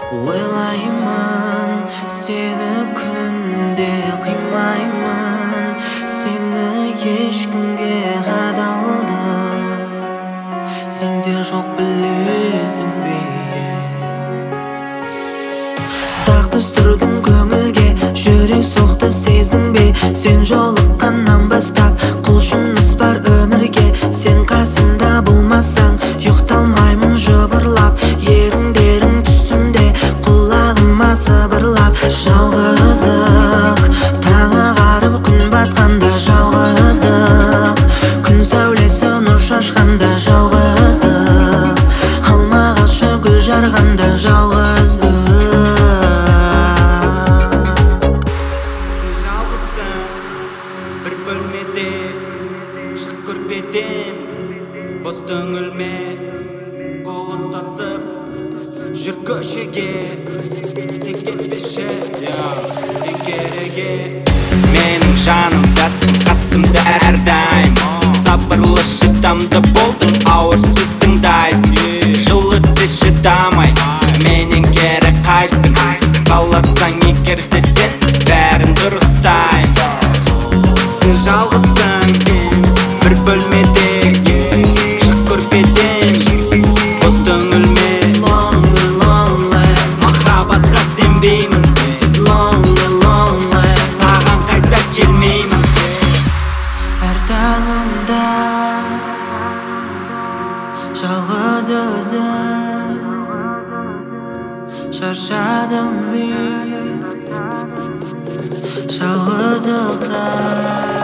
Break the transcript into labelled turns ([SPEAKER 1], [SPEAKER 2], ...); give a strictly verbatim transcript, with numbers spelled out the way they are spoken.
[SPEAKER 1] Ойлаймын сені күнде қимаймын, сені ешкімге адалдық сенде жоқ білесің бе. Тақты сүрдің көңілге, жүрек соқты сездің бе. Сен жолыққаннан бастап құлшыныс бар өмірге. Сен қасымда болмасаң ұйықталмаймын жыбырлап. Еріндерің түсімде құлағыма сыбырлап. Жалғыздық таңы қарып күн батқанда, жалғыздық күн сәулесі нұр шашқанда, жалғыздық алма ағашы гүл жарғанда, жалғыздық.
[SPEAKER 2] Бір бөлмеде шық көрпеден, бос түңілме қол ұстасып жүр көшеге. Тек кетпеші сен кереге. Менің жанымдасың, қасымда әрдайым. Сабырлы шыдамды болдың, ауырсыз тыңдайтын. Жылыды шыдамай менен кері қайттың. Қаласаң егер де сен бәрін дұрыстайын. Сен жалғызсың, бір бөлмеде шық көрпеден, бос түңілме. Махаббатқа сенбеймін, саған қайта келмеймін.
[SPEAKER 1] Әр таңымда жалғыз өзім, шаршадым мен жалғыздықтан.